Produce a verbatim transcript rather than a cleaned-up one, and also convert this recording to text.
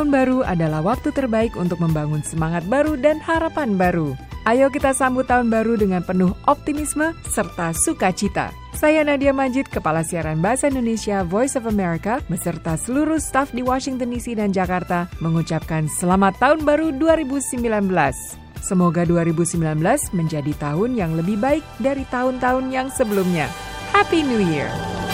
Tahun baru adalah waktu terbaik untuk membangun semangat baru dan harapan baru. Ayo kita sambut tahun baru dengan penuh optimisme serta sukacita. Saya Nadia Majid, Kepala Siaran Bahasa Indonesia Voice of America, beserta seluruh staf di Washington D C dan Jakarta, mengucapkan selamat tahun baru dua ribu sembilan belas. Semoga dua ribu sembilan belas menjadi tahun yang lebih baik dari tahun-tahun yang sebelumnya. Happy New Year!